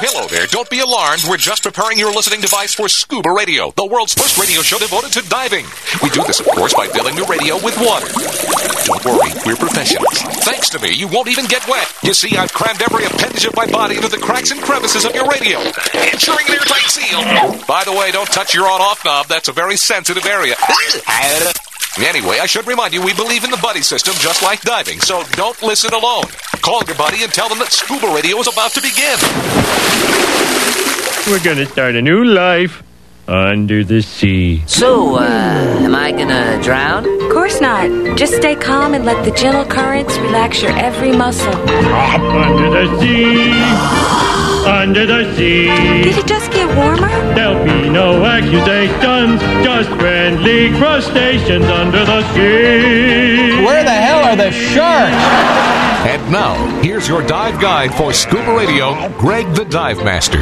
Hello there. Don't be alarmed. We're just preparing your listening device for Scuba Radio, the world's first radio show devoted to diving. We do this, of course, by filling the radio with water. Don't worry, we're professionals. Thanks to me, you won't even get wet. You see, I've crammed every appendage of my body into the cracks and crevices of your radio, ensuring an airtight seal. By the way, don't touch your on-off knob. That's a very sensitive area. Anyway, I should remind you, we believe in the buddy system just like diving, so don't listen alone. Call your buddy and tell them that Scuba Radio is about to begin. We're going to start a new life under the sea. So, am I gonna drown? Of course not. Just stay calm and let the gentle currents relax your every muscle. Under the sea, under the sea. Did it just get warmer? There'll be no accusations, just friendly crustaceans under the sea. Where the hell are the sharks? And now, here's your dive guide for Scuba Radio, Greg the Dive Master.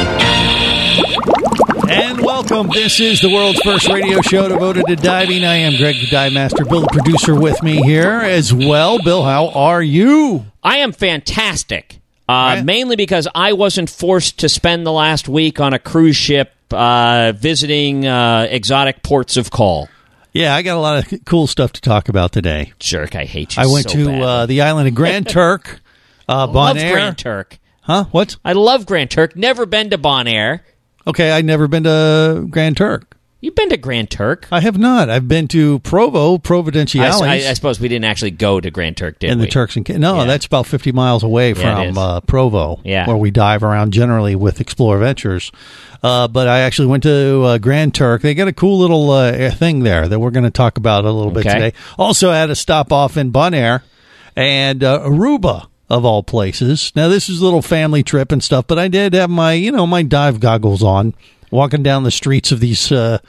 And welcome. This is the world's first radio show devoted to diving. I am Greg the Dive Master. Bill, the producer, with me here as well. Bill, how are you? I am fantastic. Mainly because I wasn't forced to spend the last week on a cruise ship visiting exotic ports of call. Yeah, I got a lot of cool stuff to talk about today. Jerk, I hate you I went to the island of Grand Turk, love Bonaire. Grand Turk. Huh? What? I love Grand Turk. Never been to Bonaire. Okay, I've never been to Grand Turk. You've been to Grand Turk? I have not. I've been to Providenciales. I suppose we didn't actually go to Grand Turk, did we? In the Turks and No, that's about 50 miles away from Provo, where we dive around generally with Explore Ventures. But I actually went to Grand Turk. They got a cool little thing there that we're going to talk about a little bit today. Also had a stop off in Bonaire and Aruba, of all places. Now, this is a little family trip and stuff, but I did have my, my dive goggles on, walking down the streets of these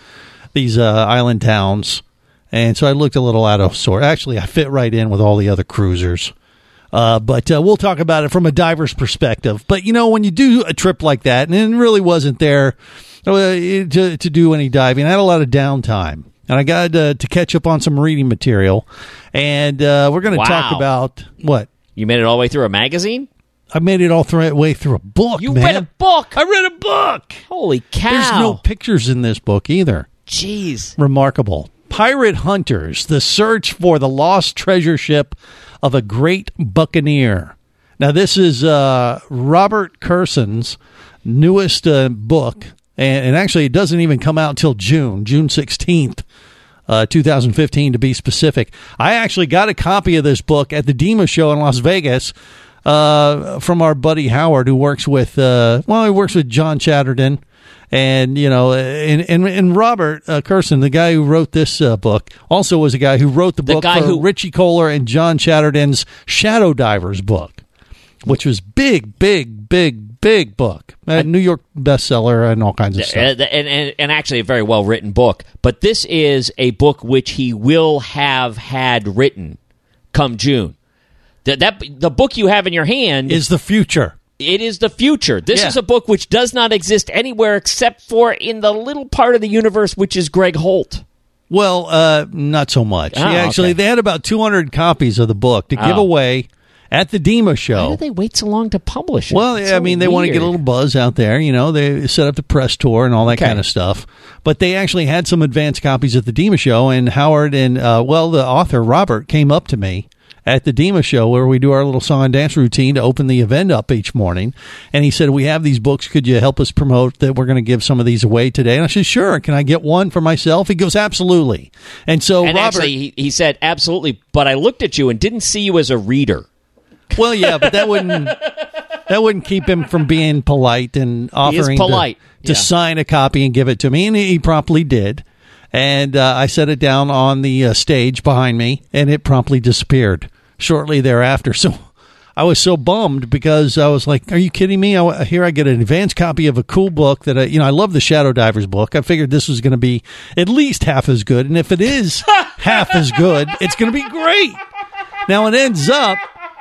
island towns, and so I looked a little out of sort. Actually, I fit right in with all the other cruisers, but we'll talk about it from a diver's perspective. But, when you do a trip like that, and it really wasn't there to do any diving, I had a lot of downtime, and I got to catch up on some reading material, and we're going to talk about what? You made it all the way through a magazine? I made it all the way through a book, You read a book? I read a book! Holy cow. There's no pictures in this book either. Jeez. Remarkable. Pirate Hunters, the search for the lost treasure ship of a great buccaneer. Now, this is Robert Kerson's newest book, and actually it doesn't even come out until June 16th. 2015 to be specific. I actually got a copy of this book at the DEMA show in Las Vegas from our buddy Howard, who works with he works with John Chatterton, and and Robert Kerson, the guy who wrote this book, also was a guy who wrote the book for Richie Kohler and John Chatterton's Shadow Divers book, which was big book, New York bestseller and all kinds of stuff. And actually a very well-written book. But this is a book which he will have had written come June. The book you have in your hand is the future. It is the future. This is a book which does not exist anywhere except for in the little part of the universe which is Greg Holt. Well, not so much. They had about 200 copies of the book to give away at the DEMA show. Why did they wait so long to publish it? Well, they want to get a little buzz out there. They set up the press tour and all that kind of stuff. But they actually had some advanced copies at the DEMA show, and Howard and, the author, Robert, came up to me at the DEMA show where we do our little song and dance routine to open the event up each morning. And he said, we have these books. Could you help us promote that we're going to give some of these away today? And I said, sure. Can I get one for myself? He goes, absolutely. And so Robert... actually, he said, absolutely. But I looked at you and didn't see you as a reader. Well, yeah, but that wouldn't keep him from being polite and offering to sign a copy and give it to me, and he promptly did. And I set it down on the stage behind me, and it promptly disappeared shortly thereafter. So I was so bummed because I was like, "Are you kidding me? Here I get an advanced copy of a cool book that I love the Shadow Divers book. I figured this was going to be at least half as good, and if it is half as good, it's going to be great." Now it ends up.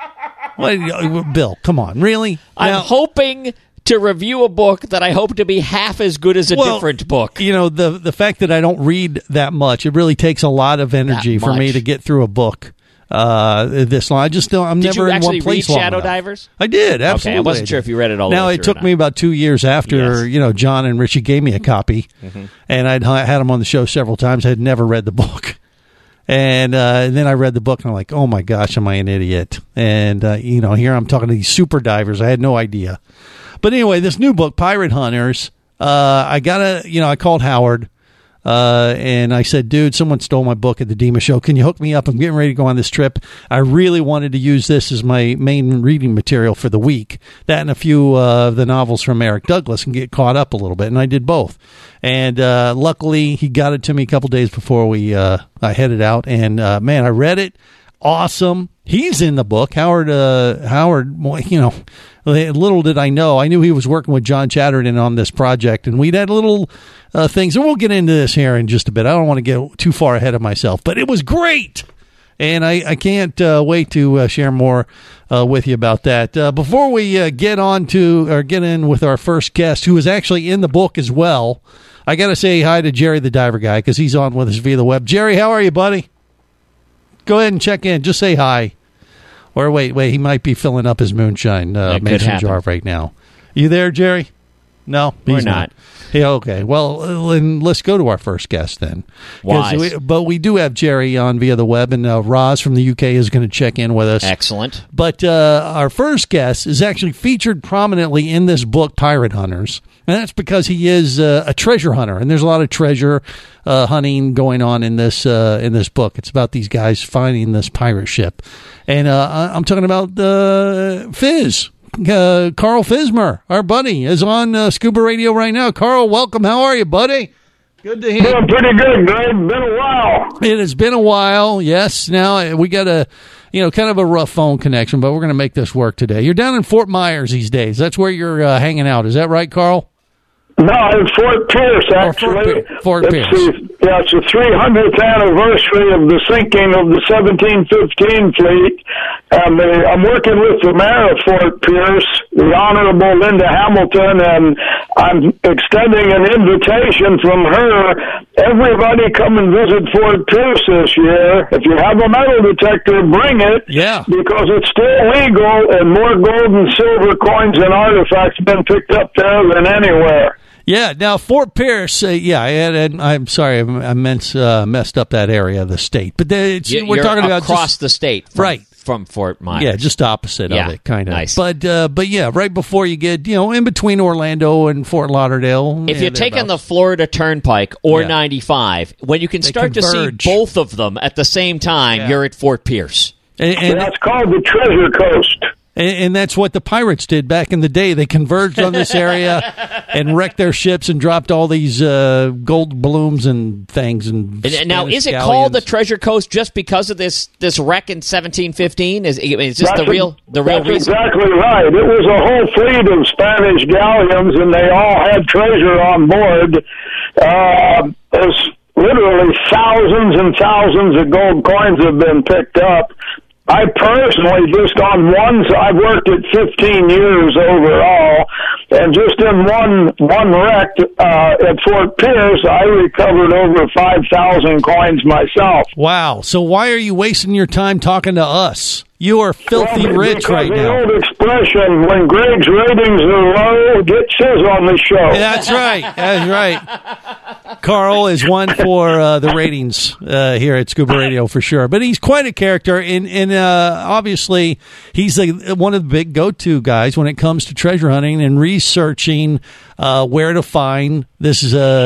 Bill, come on, really? I'm hoping to review a book that I hope to be half as good as a different book. The fact that I don't read that much, it really takes a lot of energy for me to get through a book. this long. I'm never in one place long enough. Did you actually read Shadow Divers? I did, absolutely. Okay, I wasn't sure if you read it all the way through. Now, it took me about 2 years after, John and Richie gave me a copy, and I'd had them on the show several times. I had never read the book. And then I read the book, and I'm like, oh, my gosh, am I an idiot? And, here I'm talking to these super divers. I had no idea. But anyway, this new book, Pirate Hunters, I called Howard, and I said, dude, someone stole my book at the Dima show. Can you hook me up? I'm getting ready to go on this trip. I really wanted to use this as my main reading material for the week. That and a few of the novels from Eric Douglas and get caught up a little bit. And I did both. And luckily, he got it to me a couple days before I headed out. And, man, I read it. Awesome. He's in the book. Howard, little did I know. I knew he was working with John Chatterton on this project, and we'd had little things. And we'll get into this here in just a bit. I don't want to get too far ahead of myself, but it was great. And I can't wait to share more with you about that. Before we get in with our first guest, who is actually in the book as well, I got to say hi to Jerry the Diver Guy because he's on with us via the web. Jerry, how are you, buddy? Go ahead and check in. Just say hi. Or wait, he might be filling up his moonshine mason jar right now. You there, Jerry? No, we're not. Yeah, okay. Well, then let's go to our first guest then. But we do have Jerry on via the web, and Roz from the UK is going to check in with us. Excellent. But our first guest is actually featured prominently in this book, Pirate Hunters, and that's because he is a treasure hunter, and there's a lot of treasure hunting going on in this book. It's about these guys finding this pirate ship, and I'm talking about Fizz. Carl Fismer, our buddy, is on Scuba Radio right now. Carl, welcome. How are you, buddy? Good to hear. Doing pretty good, Greg. Been a while. It has been a while, yes. Now, we got kind of a rough phone connection, but we're going to make this work today. You're down in Fort Myers these days. That's where you're hanging out. Is that right, Carl? No, in Fort Pierce, actually. Fort Pierce. It's the 300th anniversary of the sinking of the 1715 fleet. And I'm working with the mayor of Fort Pierce, the Honorable Linda Hamilton, and I'm extending an invitation from her. Everybody come and visit Fort Pierce this year. If you have a metal detector, bring it. Yeah. Because it's still legal, and more gold and silver coins and artifacts have been picked up there than anywhere. Yeah, now Fort Pierce, I'm sorry, I messed up that area of the state. But we're talking about across the state. Right. From Fort Myers. Yeah, just opposite of it, kind of. Nice. But yeah, right before you get, in between Orlando and Fort Lauderdale. If you're taking the Florida Turnpike or 95, when you can start to see both of them at the same time, you're at Fort Pierce. And that's called the Treasure Coast. And that's what the pirates did back in the day. They converged on this area and wrecked their ships and dropped all these gold balloons and things. And now, is it called the Treasure Coast just because of this wreck in 1715? Is this the real reason? Exactly right. It was a whole fleet of Spanish galleons, and they all had treasure on board. There's literally thousands and thousands of gold coins have been picked up. I personally, just on one, I've worked at 15 years overall, and just in one wreck at Fort Pierce, I recovered over 5,000 coins myself. Wow. So why are you wasting your time talking to us? You are filthy rich right now. The old expression, when Greg's ratings are low, get Shiz on the show. That's right. That's right. Carl is one for the ratings here at Scuba Radio for sure. But he's quite a character, and obviously he's one of the big go-to guys when it comes to treasure hunting and researching where to find this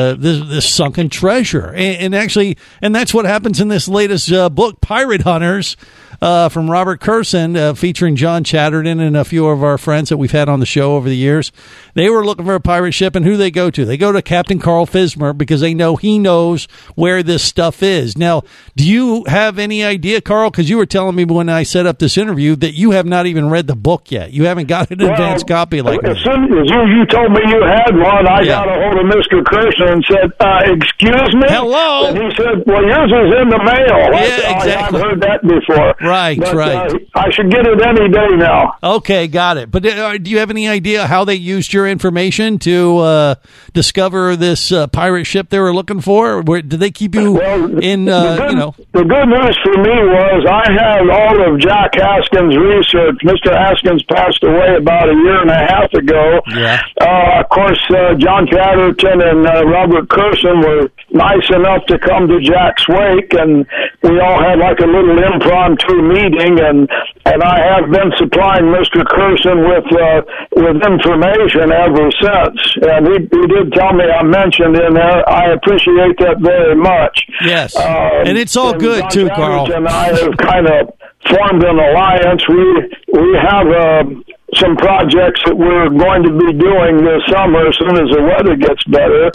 sunken treasure. And that's what happens in this latest book, Pirate Hunters. From Robert Kurson, featuring John Chatterton and a few of our friends that we've had on the show over the years. They were looking for a pirate ship, and who they go to? They go to Captain Carl Fismer because he knows where this stuff is. Now, do you have any idea, Carl? Because you were telling me when I set up this interview that you have not even read the book yet. You haven't got an advanced copy like that. As soon as you told me you had one, I got a hold of Mr. Kurson and said, excuse me? Hello? And he said, well, yours is in the mail. Yeah, exactly. I've heard that before. Right, but, right. I should get it any day now. Okay, got it. But do you have any idea how they used your information to discover this pirate ship they were looking for? Did they keep you in, The good news for me was I had all of Jack Haskins' research. Mr. Haskins passed away about a year and a half ago. Yeah. Of course, John Chatterton and Robert Curson were nice enough to come to Jack's wake, and we all had like a little impromptu meeting, and I have been supplying Mr. Curson with information ever since. And he did tell me I mentioned in there. I appreciate that very much. Yes, and it's all good John too, Carl. And I have kind of formed an alliance. We have some projects that we're going to be doing this summer as soon as the weather gets better,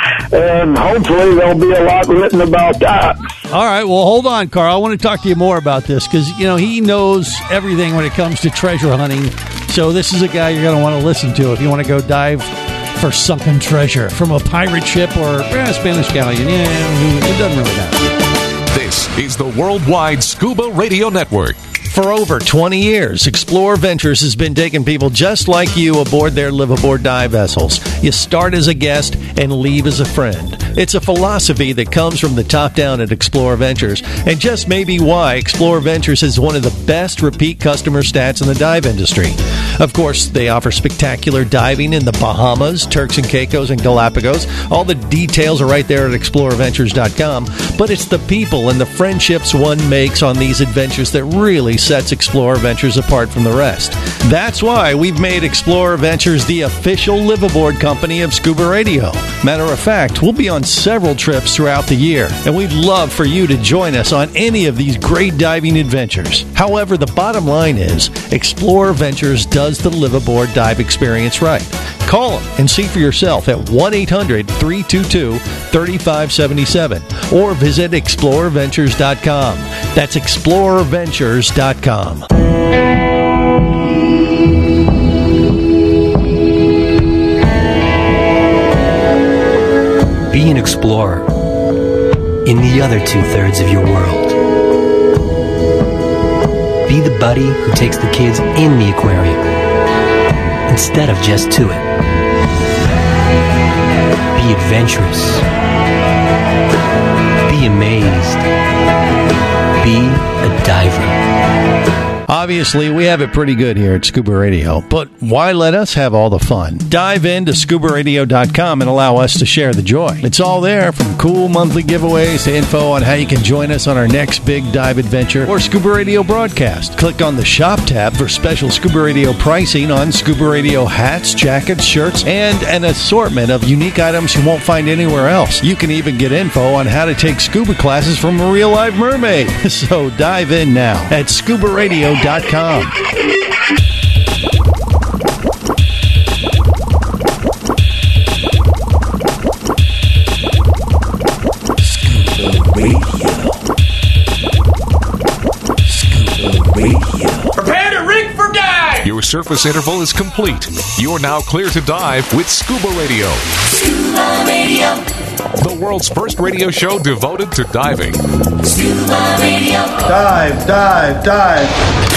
and hopefully there'll be a lot written about that. All right, well, hold on, Carl. I want to talk to you more about this because, he knows everything when it comes to treasure hunting. So this is a guy you're going to want to listen to if you want to go dive for sunken treasure from a pirate ship or a Spanish galleon. Yeah, it doesn't really matter. This is the Worldwide Scuba Radio Network. For over 20 years, Explore Ventures has been taking people just like you aboard their live-aboard dive vessels. You start as a guest and leave as a friend. It's a philosophy that comes from the top down at Explore Ventures, and just may be why Explore Ventures is one of the best repeat customer stats in the dive industry. Of course, they offer spectacular diving in the Bahamas, Turks and Caicos, and Galapagos. All the details are right there at exploreventures.com, but it's the people and the friendships one makes on these adventures that really sets Explorer Ventures apart from the rest. That's why we've made Explorer Ventures the official live-aboard company of Scuba Radio. Matter of fact, we'll be on several trips throughout the year, and we'd love for you to join us on any of these great diving adventures. However, the bottom line is, Explorer Ventures does the live-aboard dive experience right. Call them and see for yourself at 1-800-322-3577 or visit explorerventures.com. That's explorerventures.com. Be an explorer in the other 2/3 of your world. Be the buddy who takes the kids in the aquarium instead of just to it. Be adventurous. Be amazed. Be a diver. Obviously, we have it pretty good here at Scuba Radio, but why let us have all the fun? Dive into scubaradio.com and allow us to share the joy. It's all there, from cool monthly giveaways to info on how you can join us on our next big dive adventure or Scuba Radio broadcast. Click on the Shop tab for special Scuba Radio pricing on Scuba Radio hats, jackets, shirts, and an assortment of unique items you won't find anywhere else. You can even get info on how to take scuba classes from a real live mermaid. So dive in now at scubaradio.com. Scuba Radio. Prepare to rig for dive! Your surface interval is complete. You're now clear to dive with Scuba Radio. Scuba Radio. The world's first radio show devoted to diving. Scuba Radio. Dive, dive, dive.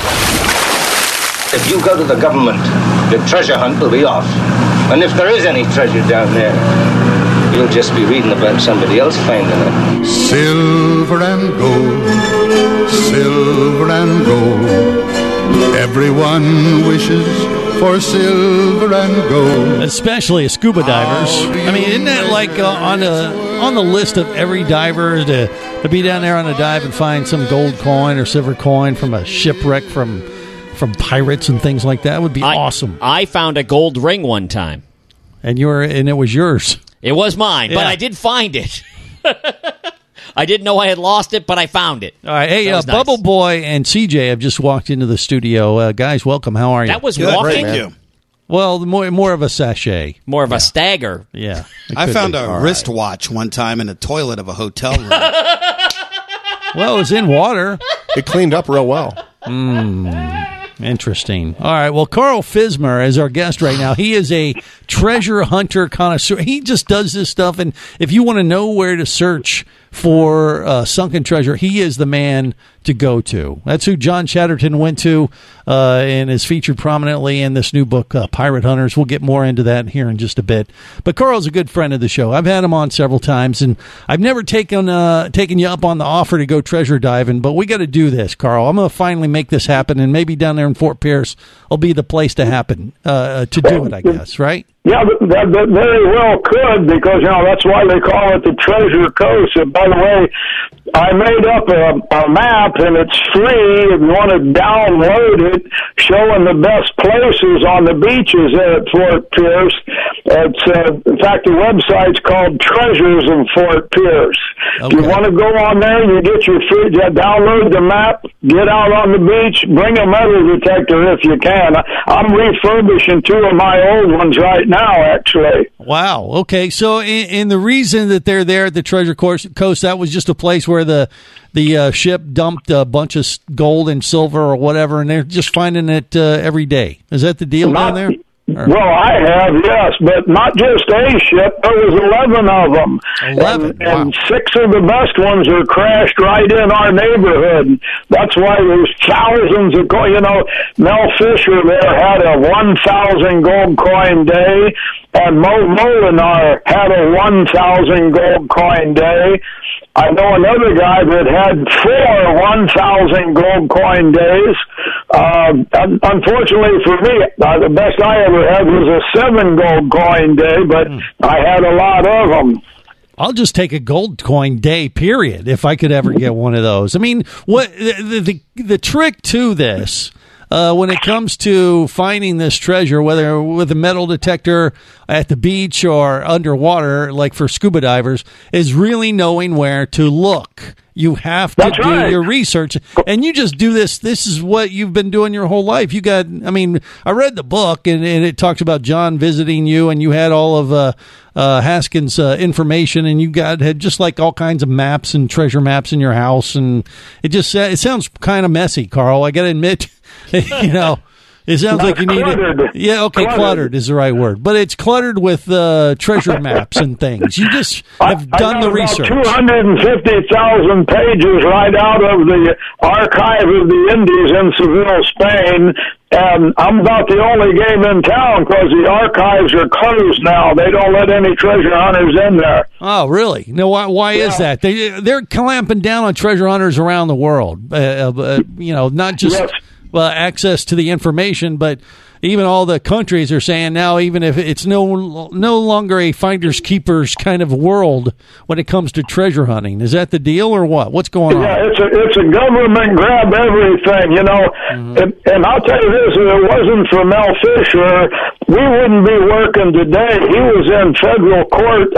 If you go to the government, the treasure hunt will be off. And if there is any treasure down there, you'll just be reading about somebody else finding it. Silver and gold, silver and gold. Everyone wishes for silver and gold. Especially as scuba divers. I mean, isn't that like on the list of every diver to be down there on a dive and find some gold coin or silver coin from a shipwreck from pirates and things like that? Would be awesome. I found a gold ring one time, and it was yours. It was mine, but I did find it. I didn't know I had lost it, but I found it. All right, hey, nice. Bubble Boy and CJ have just walked into the studio. Guys, welcome. How are you? That was good, walking. Thank you. Well, more of a sachet, more of a stagger. Yeah, I found a wristwatch one time in the toilet of a hotel room. Well, it was in water. It cleaned up real well. Interesting. All right. Well, Carl Fismer is our guest right now. He is a treasure hunter connoisseur. He just does this stuff. And if you want to know where to search for sunken treasure, he is the man to go to. That's who John Chatterton went to and is featured prominently in this new book, Pirate Hunters. We'll get more into that here in just a bit. But Carl's a good friend of the show. I've had him on several times, and I've never taken you up on the offer to go treasure diving, but we got to do this, Carl. I'm going to finally make this happen, and maybe down there in Fort Pierce will be the place to happen, to do it, I guess, right? Yeah, that very well could, because, that's why they call it the Treasure Coast. And by the way, I made up a map, and it's free if you want to download it, showing the best places on the beaches at Fort Pierce. It's, in fact, the website's called Treasures of Fort Pierce. Okay. If you want to go on there, you get your free, download the map, get out on the beach, bring a metal detector if you can. I'm refurbishing 2 of my old ones right now, actually. Wow. Okay. So, in the reason that they're there at the Treasure Coast, that was just a place where the ship dumped a bunch of gold and silver or whatever, and they're just finding it every day. Is that the deal down there? Well, I have, yes, but not just a ship. There was 11 of them. 11? And 6 of the best ones are crashed right in our neighborhood. That's why there's thousands of coins. Mel Fisher there had a 1,000 gold coin day, and Mo Molinar had a 1,000 gold coin day. I know another guy that had 4 1,000 gold coin days. Unfortunately for me, the best I ever had was a 7 gold coin day, but I had a lot of them. I'll just take a gold coin day, period, if I could ever get one of those. I mean, what the trick to this, when it comes to finding this treasure, whether with a metal detector at the beach or underwater, like for scuba divers, is really knowing where to look. You have to do your research, and you just do this. This is what you've been doing your whole life. I read the book, and it talks about John visiting you, and you had all of Haskins' information, and you had just like all kinds of maps and treasure maps in your house, and it sounds kind of messy, Carl. I got to admit, It sounds like you need it. Yeah, okay, cluttered is the right word. But it's cluttered with treasure maps and things. You just have done the research. 250,000 pages right out of the Archive of the Indies in Seville, Spain. And I'm about the only game in town because the archives are closed now. They don't let any treasure hunters in there. Oh, really? No, why is that? They're clamping down on treasure hunters around the world. Not just... Yes. Access to the information, but even all the countries are saying now, even if it's no longer a finders keepers kind of world when it comes to treasure hunting. Is that the deal or what? What's going on? Yeah, it's a government grab everything, and I'll tell you this, if it wasn't for Mel Fisher, we wouldn't be working today. He was in federal court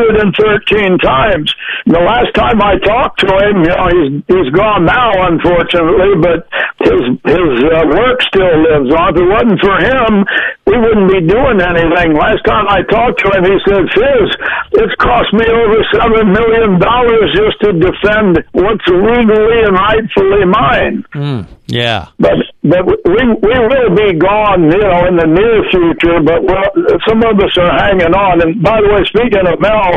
113 times. The last time I talked to him, he's gone now, unfortunately, but his work still lives on. If it wasn't for him, we wouldn't be doing anything. Last time I talked to him, he said, Fizz, it's cost me over $7 million just to defend what's legally and rightfully mine. Yeah. But we will be gone, in the near future, but some of us are hanging on. And by the way, speaking of Mel,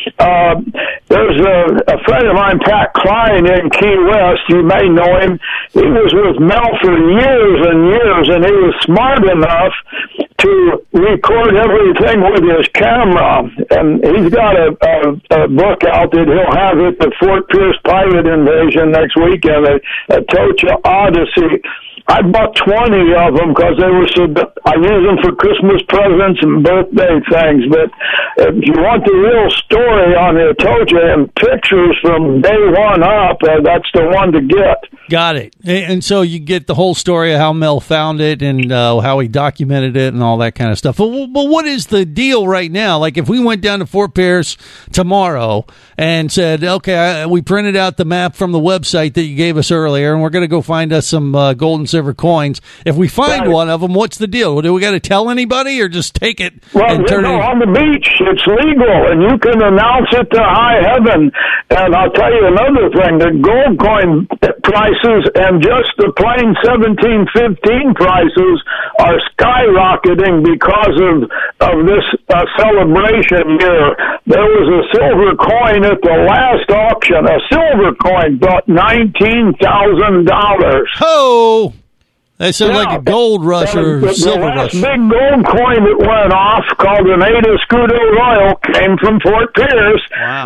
there's a friend of mine, Pat Klein, in Key West. You may know him. He was with Mel for years and years, and he was smart enough to record everything with his camera. And he's got a book out that he'll have at the Fort Pierce Pirate Invasion next weekend, a Tocha Odyssey. I bought 20 of them because they were I use them for Christmas presents and birthday things. But if you want the real story on the Atocha and pictures from day one up, that's the one to get. Got it. And so you get the whole story of how Mel found it and how he documented it and all that kind of stuff. But what is the deal right now? Like if we went down to Fort Pierce tomorrow and said, okay, we printed out the map from the website that you gave us earlier, and we're going to go find us some gold and silver coins. If we find one of them, what's the deal? Do we got to tell anybody or just take it and turn it? On the beach, it's legal, and you can announce it to high heaven. And I'll tell you another thing, the gold coin prices and just the plain 1715 prices are skyrocketing because of this celebration year. There was a silver coin at the last auction. A silver coin brought $19,000. Oh! That sounds like a gold rush or silver rush. The last big gold coin that went off, called an Ada Scudo Royal, came from Fort Pierce. Wow.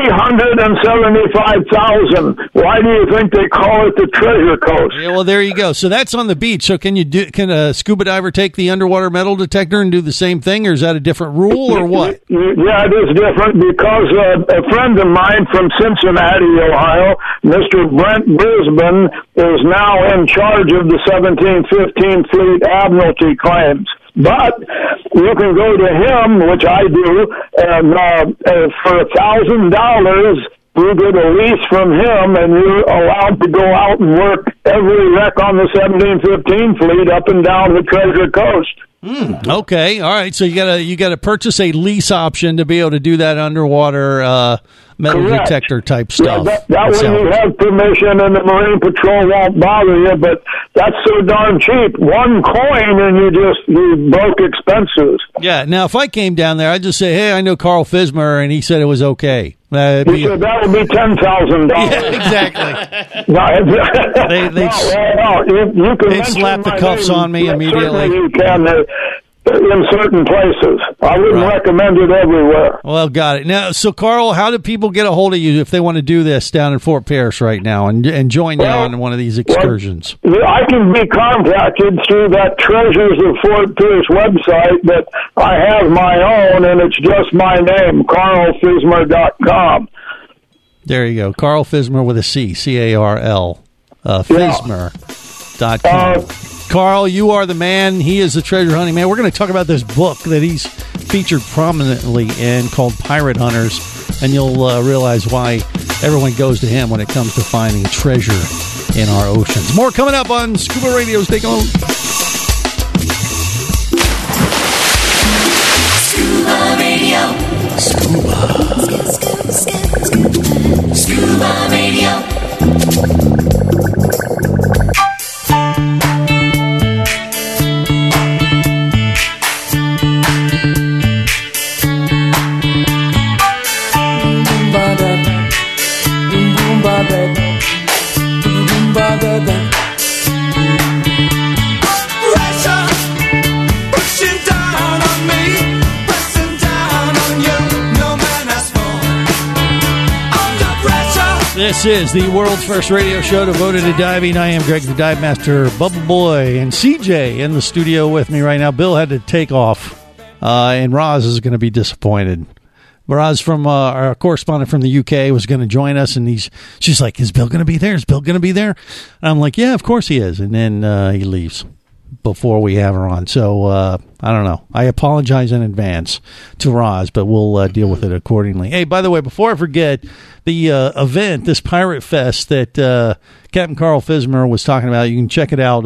$375,000. Why do you think they call it the Treasure Coast? Yeah, well, there you go. So that's on the beach. So can a scuba diver take the underwater metal detector and do the same thing, or is that a different rule, or what? Yeah, it is different because a friend of mine from Cincinnati, Ohio, Mr. Brent Brisbane, is now in charge of the 1715 Fleet Admiralty claims. But you can go to him, which I do, and for $1,000, you get a lease from him, and you're allowed to go out and work every wreck on the 1715 Fleet up and down the Treasure Coast. Okay, all right. So you gotta purchase a lease option to be able to do that underwater metal Correct. detector type stuff. Yeah, that way you have permission, and the Marine Patrol won't bother you. But that's so darn cheap. One coin, and you broke expenses. Yeah. Now, if I came down there, I'd just say, "Hey, I know Carl Fismer," and he said it was okay. He said that would be $10,000. Yeah, exactly. You can they'd slap the cuffs on me immediately. You can in certain places. I wouldn't recommend it everywhere. Well, got it. Now, so Carl, how do people get a hold of you if they want to do this down in Fort Pierce right now and join you on one of these excursions? Well, I can be contacted through that Treasures of Fort Pierce website, but I have my own, and it's just my name, carlfismer.com. There you go. Carl Fismer with a C, C-A-R-L, Fismer.com. Carl, you are the man. He is the treasure hunting man. We're going to talk about this book that he's featured prominently in called Pirate Hunters, and you'll realize why everyone goes to him when it comes to finding treasure in our oceans. More coming up on Scuba Radio. Stay on. Scuba Radio. Scuba Radio. This is the world's first radio show devoted to diving. I am Greg the Dive Master, Bubble Boy, and CJ in the studio with me right now. Bill had to take off, and Roz is going to be disappointed. Roz, from our correspondent from the UK, was going to join us, and she's like, "Is Bill going to be there? Is Bill going to be there?" And I'm like, "Yeah, of course he is." And then he leaves before we have her on. So I don't know. I apologize in advance to Roz, but we'll deal with it accordingly. Hey, by the way, before I forget, the event, this Pirate Fest that Captain Carl Fismer was talking about, you can check it out.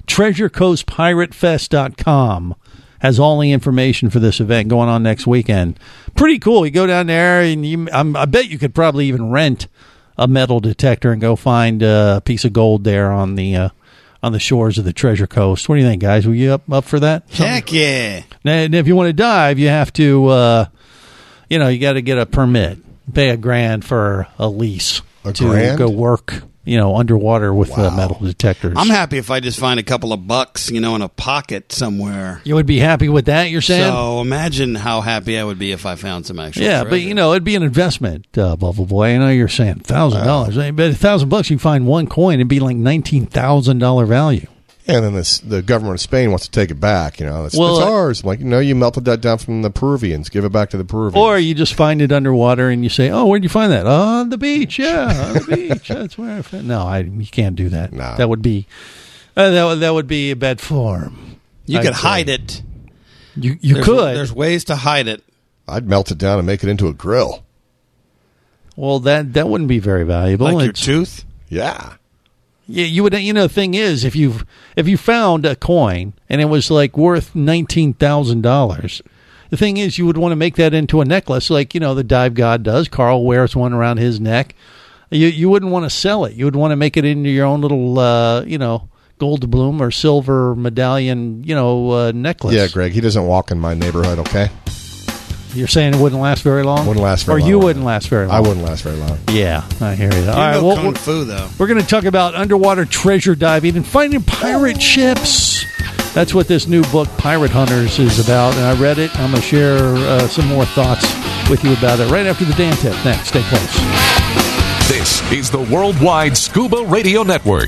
TreasureCoastPirateFest.com has all the information for this event going on next weekend. Pretty cool. You go down there, and I bet you could probably even rent a metal detector and go find a piece of gold there on the shores of the Treasure Coast. What do you think, guys? Were you up for that? Heck yeah. And if you want to dive, you have to, you got to get a permit. Pay $1,000 for a lease to go work, underwater with metal detectors. I'm happy if I just find a couple of bucks, in a pocket somewhere. You would be happy with that, you're saying? So imagine how happy I would be if I found some actual treasure. But, it'd be an investment, Bubble Boy. I know you're saying $1,000. But $1,000, you find one coin, it'd be like $19,000 value. And then the government of Spain wants to take it back. It's ours. Like, you melted that down from the Peruvians. Give it back to the Peruvians. Or you just find it underwater and you say, "Oh, where'd you find that?" "Oh, on the beach." "Yeah, on the beach. That's where I found." No, you can't do that. No. That would be that would be a bad form. You could hide it. You could. There's ways to hide it. I'd melt it down and make it into a grill. Well, that wouldn't be very valuable. Like your tooth? Yeah. Yeah, you would. The thing is, if you found a coin and it was like worth $19,000, the thing is, you would want to make that into a necklace, like the Dive God does. Carl wears one around his neck. You wouldn't want to sell it. You would want to make it into your own little gold doubloon or silver medallion, necklace. Yeah, Greg, he doesn't walk in my neighborhood, okay? You're saying it wouldn't last very long? Wouldn't last very long. Or you wouldn't last very long. I wouldn't last very long. Yeah, I hear you. You All right, know Kung Fu, though. We're going to talk about underwater treasure diving and finding pirate ships. That's what this new book, Pirate Hunters, is about. And I read it. I'm going to share some more thoughts with you about it right after the Dan Tip. Next, stay close. This is the Worldwide Scuba Radio Network.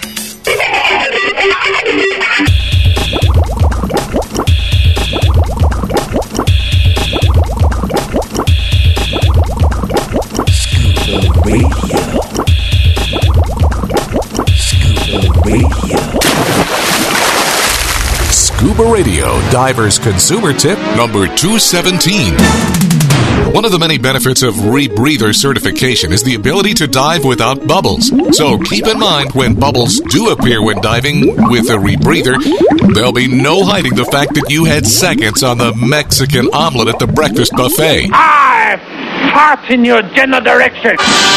Scuba Radio Divers Consumer Tip number 217. One of the many benefits of rebreather certification is the ability to dive without bubbles. So keep in mind when bubbles do appear when diving with a rebreather, there'll be no hiding the fact that you had seconds on the Mexican omelet at the breakfast buffet. I fart in your general direction.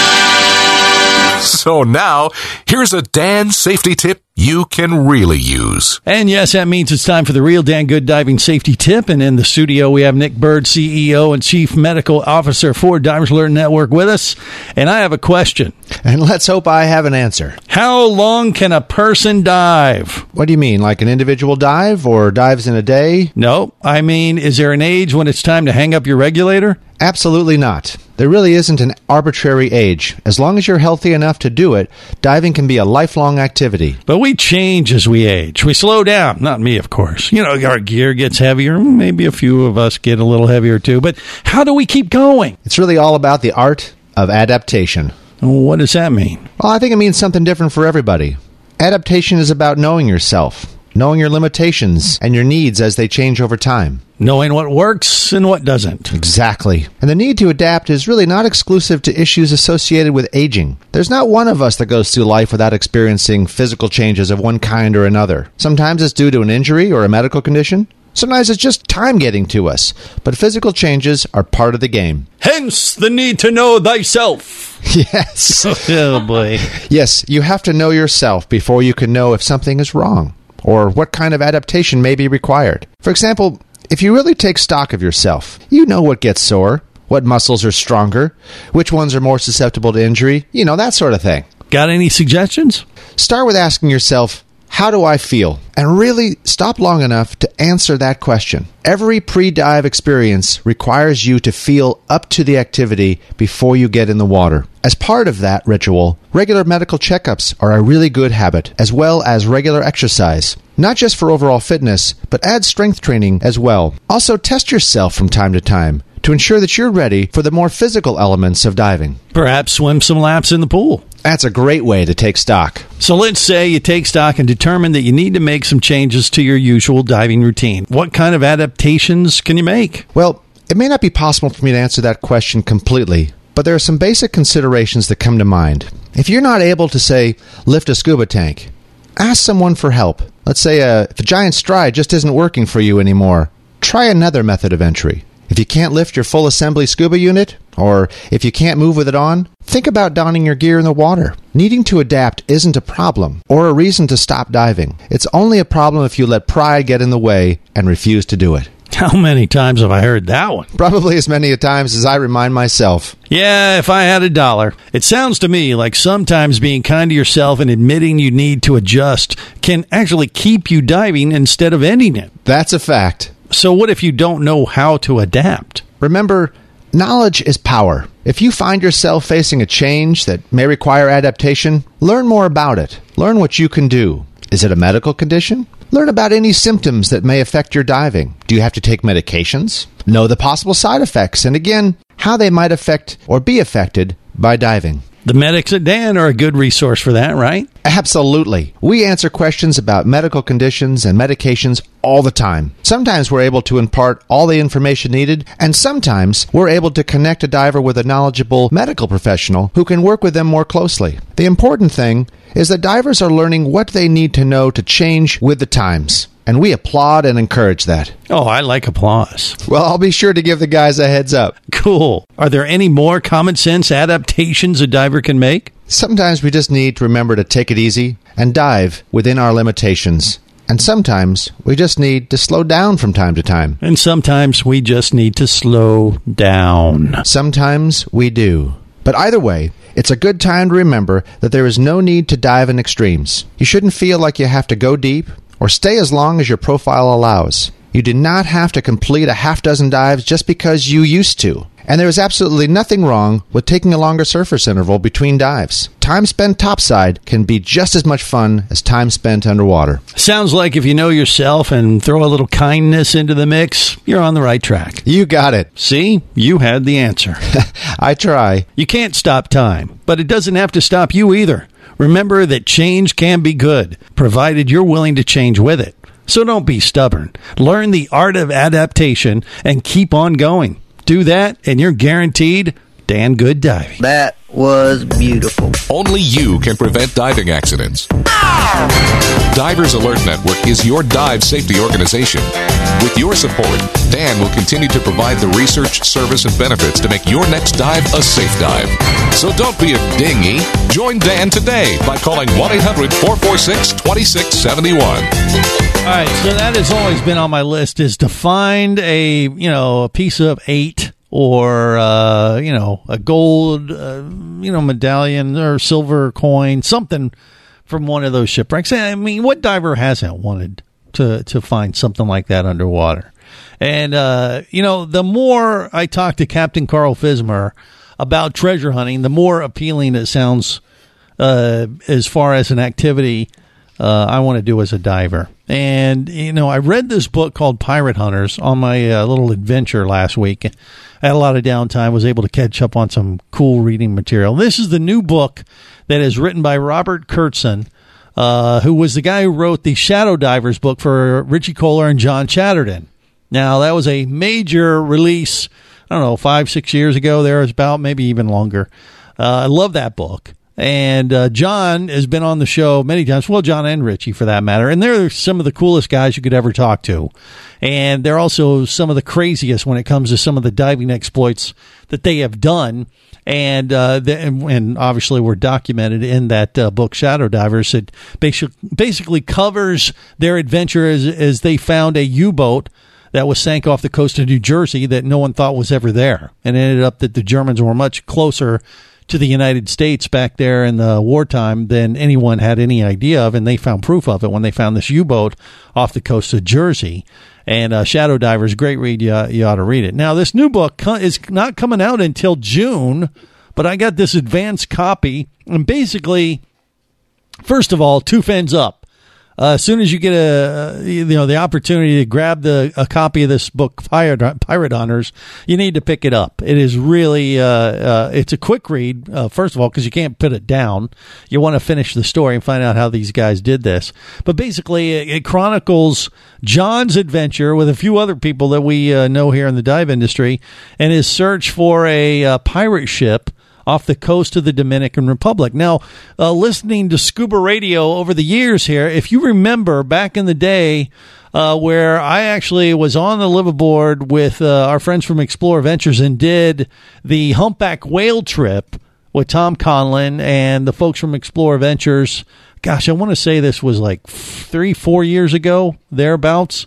So now, here's a Dan safety tip you can really use. And yes, that means it's time for the real Dan Good Diving Safety Tip. And in the studio, we have Nick Bird, CEO and Chief Medical Officer for Divers Alert Network with us. And I have a question. And let's hope I have an answer. How long can a person dive? What do you mean, like an individual dive or dives in a day? No, I mean, is there an age when it's time to hang up your regulator? Absolutely not. There really isn't an arbitrary age. As long as you're healthy enough to do it, diving can be a lifelong activity. But we change as we age. We slow down. Not me, of course. Our gear gets heavier. Maybe a few of us get a little heavier too. But how do we keep going? It's really all about the art of adaptation. What does that mean? Well, I think it means something different for everybody. Adaptation is about knowing yourself, knowing your limitations and your needs as they change over time. Knowing what works and what doesn't. Exactly. And the need to adapt is really not exclusive to issues associated with aging. There's not one of us that goes through life without experiencing physical changes of one kind or another. Sometimes it's due to an injury or a medical condition. Sometimes it's just time getting to us. But physical changes are part of the game. Hence the need to know thyself. Yes. Oh, boy. Yes, you have to know yourself before you can know if something is wrong or what kind of adaptation may be required. For example, if you really take stock of yourself, you know what gets sore, what muscles are stronger, which ones are more susceptible to injury, that sort of thing. Got any suggestions? Start with asking yourself, how do I feel? And really stop long enough to answer that question. Every pre-dive experience requires you to feel up to the activity before you get in the water. As part of that ritual, regular medical checkups are a really good habit, as well as regular exercise. Not just for overall fitness, but add strength training as well. Also, test yourself from time to time to ensure that you're ready for the more physical elements of diving. Perhaps swim some laps in the pool. That's a great way to take stock. So let's say you take stock and determine that you need to make some changes to your usual diving routine. What kind of adaptations can you make? Well, it may not be possible for me to answer that question completely, but there are some basic considerations that come to mind. If you're not able to, say, lift a scuba tank, ask someone for help. Let's say if a giant stride just isn't working for you anymore, try another method of entry. If you can't lift your full assembly scuba unit, or if you can't move with it on, think about donning your gear in the water. Needing to adapt isn't a problem or a reason to stop diving. It's only a problem if you let pride get in the way and refuse to do it. How many times have I heard that one? Probably as many times as I remind myself. Yeah, if I had $1. It sounds to me like sometimes being kind to yourself and admitting you need to adjust can actually keep you diving instead of ending it. That's a fact. So what if you don't know how to adapt? Remember, knowledge is power. If you find yourself facing a change that may require adaptation, learn more about it. Learn what you can do. Is it a medical condition? Learn about any symptoms that may affect your diving. Do you have to take medications? Know the possible side effects, and again, how they might affect or be affected by diving. The medics at Dan are a good resource for that, right? Absolutely. We answer questions about medical conditions and medications all the time. Sometimes we're able to impart all the information needed, and sometimes we're able to connect a diver with a knowledgeable medical professional who can work with them more closely. The important thing is that divers are learning what they need to know to change with the times. And we applaud and encourage that. Oh, I like applause. Well, I'll be sure to give the guys a heads up. Cool. Are there any more common sense adaptations a diver can make? Sometimes we just need to remember to take it easy and dive within our limitations. And sometimes we just need to slow down from time to time. And sometimes we just need to slow down. Sometimes we do. But either way, it's a good time to remember that there is no need to dive in extremes. You shouldn't feel like you have to go deep or stay as long as your profile allows. You do not have to complete a half dozen dives just because you used to. And there is absolutely nothing wrong with taking a longer surface interval between dives. Time spent topside can be just as much fun as time spent underwater. Sounds like if you know yourself and throw a little kindness into the mix, you're on the right track. You got it. See? You had the answer. I try. You can't stop time, but it doesn't have to stop you either. Remember that change can be good, provided you're willing to change with it. So don't be stubborn. Learn the art of adaptation and keep on going. Do that, and you're guaranteed damn good diving. That was beautiful. Only you can prevent diving accidents. Divers Alert Network is your dive safety organization. With your support, Dan will continue to provide the research, service, and benefits to make your next dive a safe dive. So don't be a dinghy. Join Dan today by calling 1-800-446-2671. All right, so that has always been on my list, is to find a piece of 8 or, a gold, medallion or silver coin, something from one of those shipwrecks. I mean, what diver hasn't wanted to find something like that underwater? And, the more I talk to Captain Carl Fismer about treasure hunting, the more appealing it sounds as far as an activity I want to do as a diver. And, I read this book called Pirate Hunters on my little adventure last week. I had a lot of downtime, was able to catch up on some cool reading material. This is the new book that is written by Robert Kurtzen, who was the guy who wrote the Shadow Divers book for Richie Kohler and John Chatterton. Now, that was a major release, 5-6 years ago, thereabouts, maybe even longer. I love that book. And John has been on the show many times. Well, John and Richie, for that matter. And they're some of the coolest guys you could ever talk to. And they're also some of the craziest when it comes to some of the diving exploits that they have done. And obviously were documented in that book, Shadow Divers. It basically covers their adventure as they found a U-boat that was sank off the coast of New Jersey that no one thought was ever there. And it ended up that the Germans were much closer to the United States back there in the wartime than anyone had any idea of, and they found proof of it when they found this U-boat off the coast of Jersey. And Shadow Divers, great read. You ought to read it. Now, this new book is not coming out until June, but I got this advanced copy, and basically, first of all, 2 fins up. As soon as you get the opportunity to grab a copy of this book, Pirate Hunters, you need to pick it up. It is really it's a quick read. First of all, because you can't put it down. You want to finish the story and find out how these guys did this. But basically, it chronicles John's adventure with a few other people that we know here in the dive industry, and his search for a pirate ship off the coast of the Dominican Republic. Now, listening to Scuba Radio over the years here, if you remember back in the day where I actually was on the liveaboard with our friends from Explore Ventures and did the humpback whale trip with Tom Conlon and the folks from Explore Ventures, gosh, I want to say this was like 3-4 years ago, thereabouts.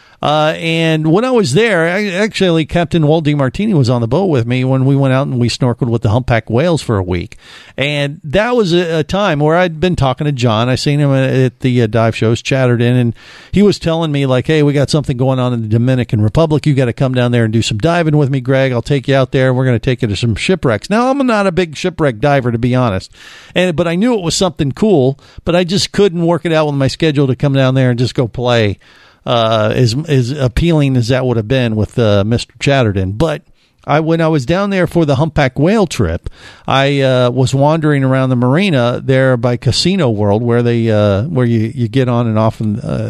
And when I was there, actually, Captain Walt DiMartini was on the boat with me when we went out and we snorkeled with the humpback whales for a week. And that was a time where I'd been talking to John. I seen him at the dive shows, Chatterton, and he was telling me, like, hey, we got something going on in the Dominican Republic. You got to come down there and do some diving with me, Greg. I'll take you out there. We're going to take you to some shipwrecks. Now, I'm not a big shipwreck diver, to be honest, but I knew it was something cool, but I just couldn't work it out with my schedule to come down there and just go play. As appealing as that would have been with Mr. Chatterton. But when I was down there for the humpback whale trip, I was wandering around the marina there by Casino World, where you get on and off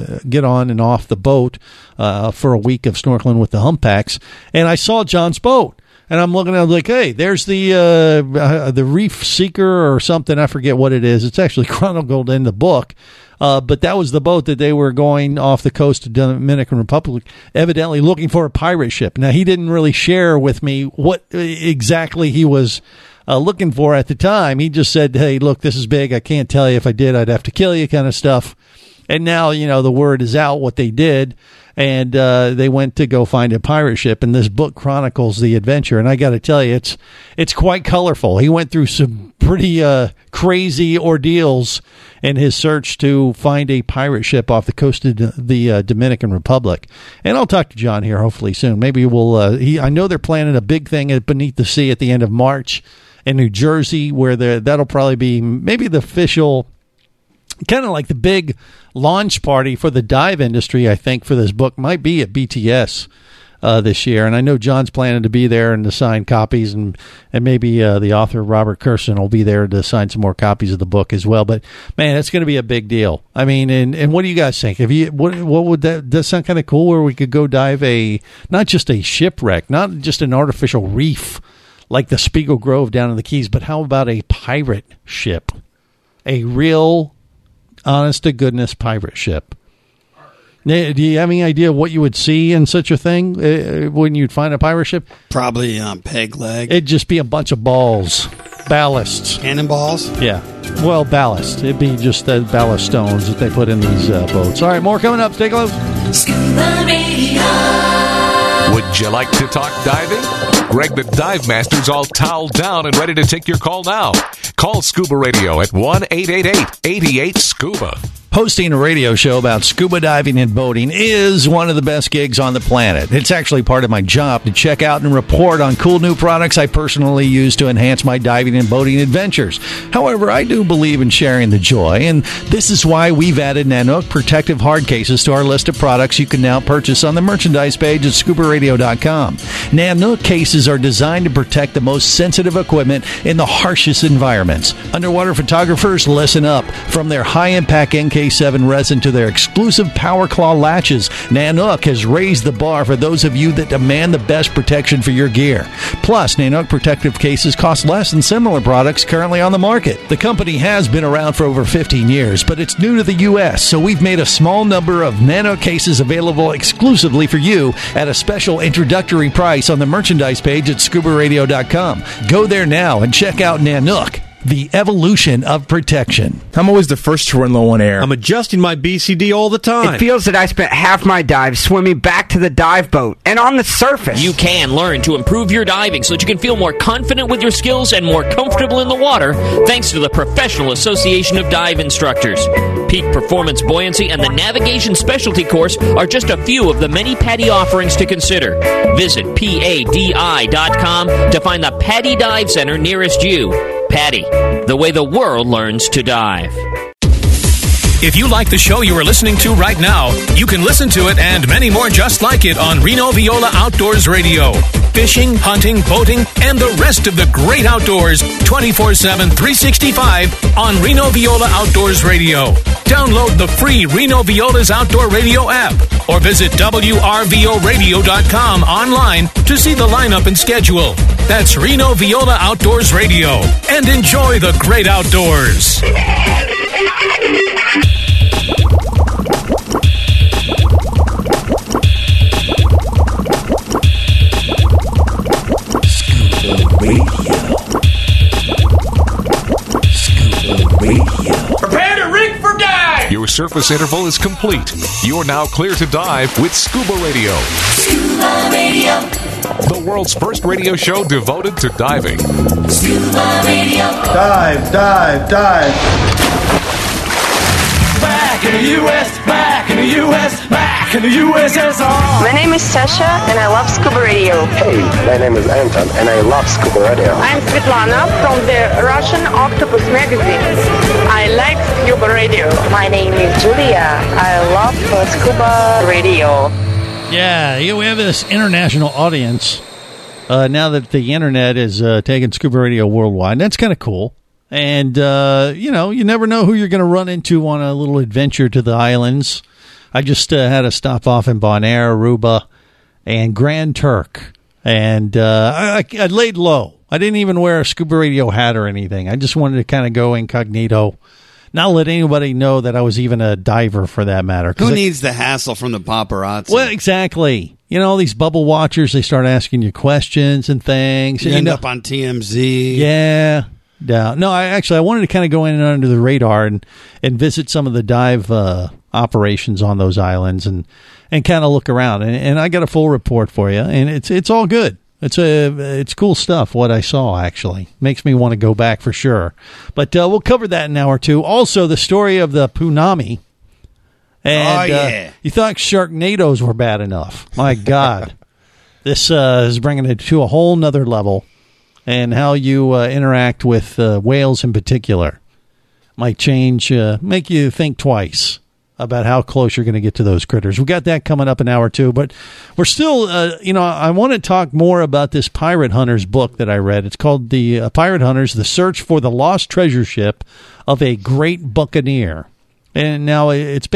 the boat for a week of snorkeling with the humpbacks, and I saw John's boat. And I'm looking at it like, hey, there's the Reef Seeker or something. I forget what it is. It's actually chronicled in the book. But that was the boat that they were going off the coast of Dominican Republic, evidently looking for a pirate ship. Now, he didn't really share with me what exactly he was looking for at the time. He just said, hey, look, this is big. I can't tell you. If I did, I'd have to kill you, kind of stuff. And now, the word is out what they did, and they went to go find a pirate ship, and this book chronicles the adventure. And I got to tell you, it's quite colorful. He went through some pretty crazy ordeals in his search to find a pirate ship off the coast of the Dominican Republic. And I'll talk to John here hopefully soon. Maybe we'll. I know they're planning a big thing at Beneath the Sea at the end of March in New Jersey, where that'll probably be maybe the official, kind of like the big launch party for the dive industry, I think, for this book might be at BTS this year. And I know John's planning to be there and to sign copies, and maybe the author, Robert Kurson, will be there to sign some more copies of the book as well. But, man, it's going to be a big deal. I mean, and what do you guys think? What would that sound kind of cool, where we could go dive not just a shipwreck, not just an artificial reef like the Spiegel Grove down in the Keys, but how about a pirate ship? A real honest-to-goodness pirate ship. Do you have any idea what you would see in such a thing when you'd find a pirate ship? Probably peg leg. It'd just be a bunch of balls, ballasts. Cannonballs? Yeah. Well, ballast. It'd be just the ballast stones that they put in these boats. All right, more coming up. Stay close. Scuba Radio. Would you like to talk diving? Greg the Dive Master's all toweled down and ready to take your call now. Call Scuba Radio at 1-888-88-SCUBA. Hosting a radio show about scuba diving and boating is one of the best gigs on the planet. It's actually part of my job to check out and report on cool new products I personally use to enhance my diving and boating adventures. However, I do believe in sharing the joy, and this is why we've added Nanook protective hard cases to our list of products you can now purchase on the merchandise page at scubaradio.com. Nanook cases are designed to protect the most sensitive equipment in the harshest environments. Underwater photographers, listen up. From their high-impact NK7 resin to their exclusive Power Claw latches, Nanook has raised the bar for those of you that demand the best protection for your gear. Plus, Nanook protective cases cost less than similar products currently on the market. The company has been around for over 15 years, but it's new to the U.S., so we've made a small number of Nanook cases available exclusively for you at a special introductory price on the merchandise page at scubaradio.com. Go there now and check out Nanook, the evolution of protection. I'm always the first to run low on air. I'm adjusting my BCD all the time. It feels that I spent half my dive swimming back to the dive boat and on the surface. You can learn to improve your diving so that you can feel more confident with your skills and more comfortable in the water thanks to the Professional Association of Dive Instructors. Peak Performance Buoyancy and the Navigation Specialty Course are just a few of the many PADI offerings to consider. Visit PADI.com to find the PADI Dive Center nearest you. PADI, the way the world learns to dive. If you like the show you are listening to right now, you can listen to it and many more just like it on Reno Viola Outdoors Radio. Fishing, hunting, boating, and the rest of the great outdoors 24/7, 365 on Reno Viola Outdoors Radio. Download the free Reno Viola's Outdoor Radio app or visit WRVOradio.com online to see the lineup and schedule. That's Reno Viola Outdoors Radio. And enjoy the great outdoors. Prepare to rig for dive! Your surface interval is complete. You're now clear to dive with Scuba Radio. Scuba Radio. The world's first radio show devoted to diving. Scuba Radio. Dive, dive, dive. Back in the U.S., back in the U.S., back in the USSR. My name is Sasha, and I love Scuba Radio. Hey, my name is Anton, and I love Scuba Radio. I'm Svetlana from the Russian Octopus magazine. I like Scuba Radio. My name is Julia. I love Scuba Radio. Yeah, we have this international audience now that the internet is taking Scuba Radio worldwide. That's kind of cool. And, you never know who you're going to run into on a little adventure to the islands. I just had a stop off in Bonaire, Aruba, and Grand Turk. And I laid low. I didn't even wear a Scuba Radio hat or anything. I just wanted to kind of go incognito, not let anybody know that I was even a diver for that matter. Who needs the hassle from the paparazzi? Well, exactly. all these bubble watchers, they start asking you questions and things. You end up on TMZ. Yeah. No, I wanted to kind of go in and under the radar and visit some of the dive operations on those islands and kind of look around. And I got a full report for you, and it's all good. It's cool stuff, what I saw, actually. Makes me want to go back for sure. But we'll cover that in an hour or two. Also, the story of the Punami. And you thought Sharknadoes were bad enough. My God. This is bringing it to a whole nother level. And how you interact with whales in particular might change, make you think twice about how close you're going to get to those critters. We got that coming up in an hour or two, but we're still, I want to talk more about this Pirate Hunters book that I read. It's called The Pirate Hunters, The Search for the Lost Treasure Ship of a Great Buccaneer. And now it's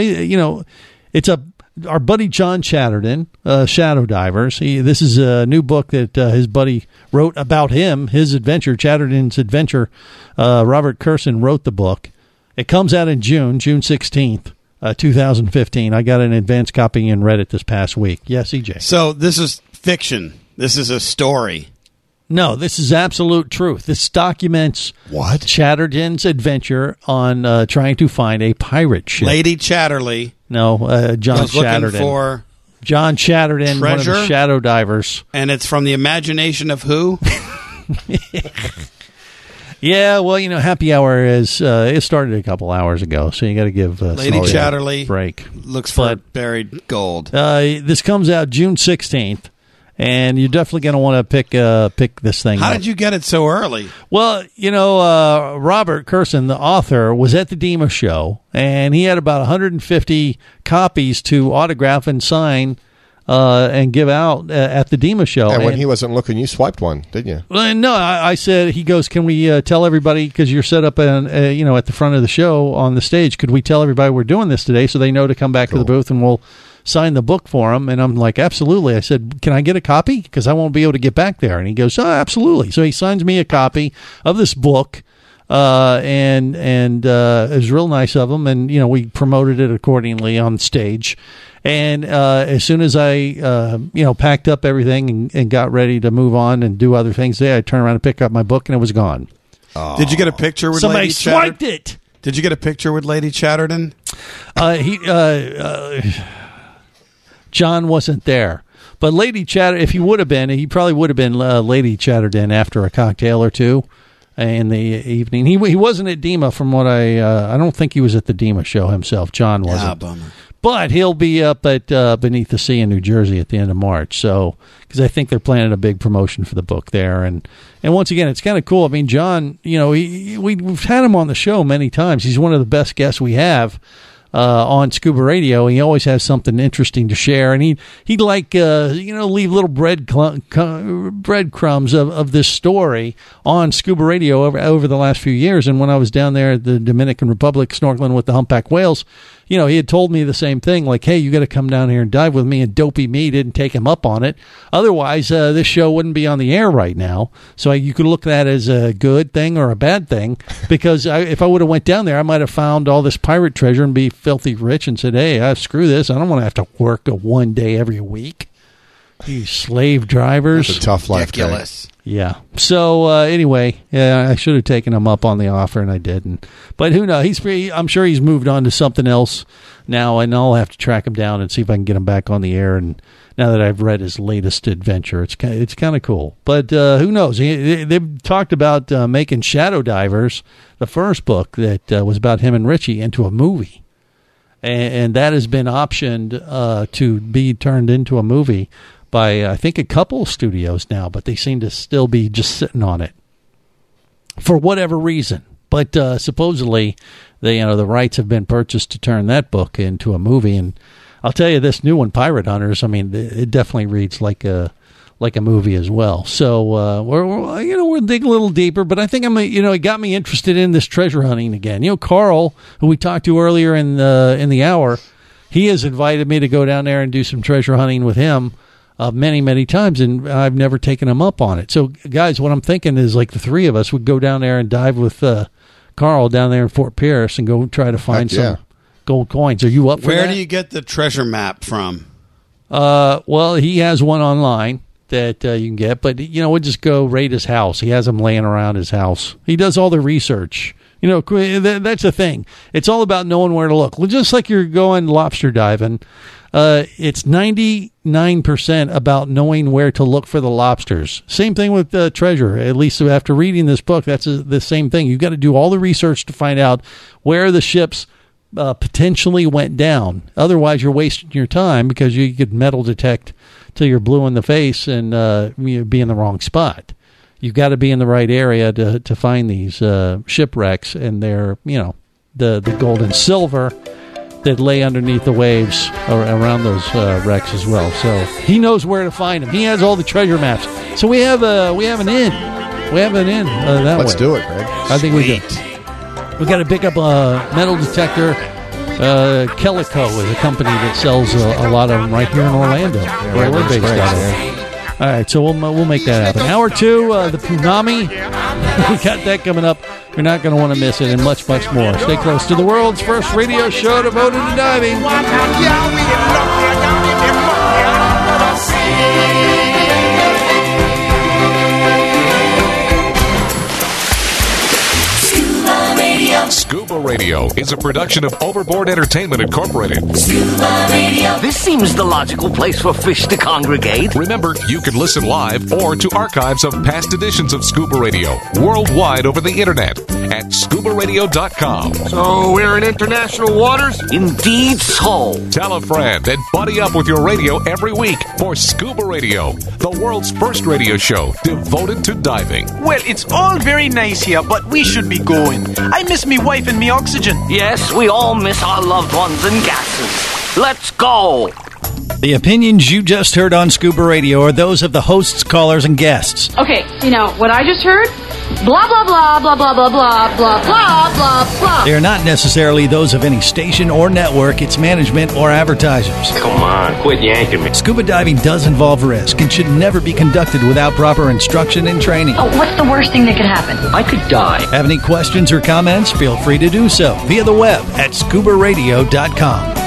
our buddy John Chatterton, Shadow Divers. This is a new book that his buddy wrote about him, his adventure, Chatterton's adventure. Robert Curson wrote the book. It comes out in June 16th. 2015. I got an advance copy and read it this past week. Yes, EJ. So this is fiction. This is a story. No, this is absolute truth. This documents Chatterton's adventure on trying to find a pirate ship. Lady Chatterley. No, John Chatterton. Looking for John Chatterton, treasure? One of the shadow divers. And it's from the imagination of who? Yeah, well, happy hour is it started a couple hours ago, so you got to give Lady Chatterley a break. Looks for buried gold. This comes out June 16th, and you're definitely going to want to pick this thing up. How did you get it so early? Well, Robert Curson, the author, was at the DEMA show, and he had about 150 copies to autograph and sign and give out at the DEMA show. And when he wasn't looking, you swiped one, didn't you? Well, no, I said, he goes, can we tell everybody, because you're set up at the front of the show on the stage, could we tell everybody we're doing this today so they know to come back to the booth and we'll sign the book for them? And I'm like, absolutely. I said, can I get a copy? Because I won't be able to get back there. And he goes, oh, absolutely. So he signs me a copy of this book. And it was real nice of him, and we promoted it accordingly on stage. And as soon as I packed up everything and got ready to move on and do other things there, I turned around and picked up my book, and it was gone. Oh. Did you get a picture with somebody Lady Chatterton? swiped it? Did you get a picture with Lady Chatterton? John wasn't there. But Lady Chatterton, if he would have been, he probably would have been Lady Chatterton after a cocktail or two in the evening. He wasn't at DEMA from what I don't think he was at the DEMA show himself. John wasn't. Ah, bummer. But he'll be up at Beneath the Sea in New Jersey at the end of March. So, because I think they're planning a big promotion for the book there. And once again, it's kind of cool. I mean, John, we've had him on the show many times. He's one of the best guests we have on Scuba Radio. He always has something interesting to share, and he'd like leave little breadcrumbs of this story on Scuba Radio over the last few years. And when I was down there at the Dominican Republic snorkeling with the humpback whales, he had told me the same thing, like, hey, you got to come down here and dive with me, and Dopey Me didn't take him up on it. Otherwise, this show wouldn't be on the air right now. So you could look at that as a good thing or a bad thing, because if I would have went down there, I might have found all this pirate treasure and be filthy rich and said, hey, screw this. I don't want to have to work one day every week. You slave drivers. That's a tough life. Ridiculous. Yeah. So anyway, I should have taken him up on the offer, and I didn't. But who knows? I'm sure he's moved on to something else now, and I'll have to track him down and see if I can get him back on the air. And now that I've read his latest adventure, it's kind of cool. But who knows? They've talked about making Shadow Divers, the first book that was about him and Richie, into a movie. And that has been optioned to be turned into a movie by, I think, a couple of studios now, but they seem to still be just sitting on it for whatever reason. But supposedly, the rights have been purchased to turn that book into a movie. And I'll tell you, this new one, Pirate Hunters, I mean, it definitely reads like a movie as well. So we're digging a little deeper, but I think it got me interested in this treasure hunting again. Carl, who we talked to earlier in the hour, he has invited me to go down there and do some treasure hunting with him many, many times, and I've never taken him up on it. So, guys, what I'm thinking is, like, the three of us would go down there and dive with Carl down there in Fort Pierce and go try to find some gold coins. Are you up for that? Where do you get the treasure map from? Well, he has one online that you can get, but we'll just go raid his house. He has them laying around his house. He does all the research. That's the thing. It's all about knowing where to look. Well, just like you're going lobster diving, it's 99% about knowing where to look for the lobsters. Same thing with treasure. At least after reading this book, that's the same thing. You've got to do all the research to find out where the ships potentially went down. Otherwise, you're wasting your time because you could metal detect till you're blue in the face and be in the wrong spot. You've got to be in the right area to find these shipwrecks, and they're the gold and silver that lay underneath the waves around those wrecks as well. So he knows where to find them. He has all the treasure maps. So we have an in. We have an in that way. Let's do it, Greg. I think we do. We got to pick up a metal detector. Calico is a company that sells a lot of them right here in Orlando, where we're based out of. All right, so we'll make that happen. Hour 2, the Punami. We got that coming up. You're not going to want to miss it, and much, much more. Stay close to the world's first radio show devoted to diving. Scuba Radio is a production of Overboard Entertainment Incorporated. Scuba Radio. This seems the logical place for fish to congregate. Remember, you can listen live or to archives of past editions of Scuba Radio worldwide over the internet at scubaradio.com. So we're in international waters? Indeed so. Tell a friend and buddy up with your radio every week for Scuba Radio, the world's first radio show devoted to diving. Well, it's all very nice here, but we should be going. I miss me wife and me oxygen. Yes, we all miss our loved ones and gases. Let's go. The opinions you just heard on Scuba Radio are those of the hosts, callers, and guests. Okay, what I just heard? Blah, blah, blah, blah, blah, blah, blah, blah, blah, blah, blah. They are not necessarily those of any station or network, its management, or advertisers. Come on, quit yanking me. Scuba diving does involve risk and should never be conducted without proper instruction and training. Oh, what's the worst thing that could happen? I could die. Have any questions or comments? Feel free to do so via the web at scubaradio.com.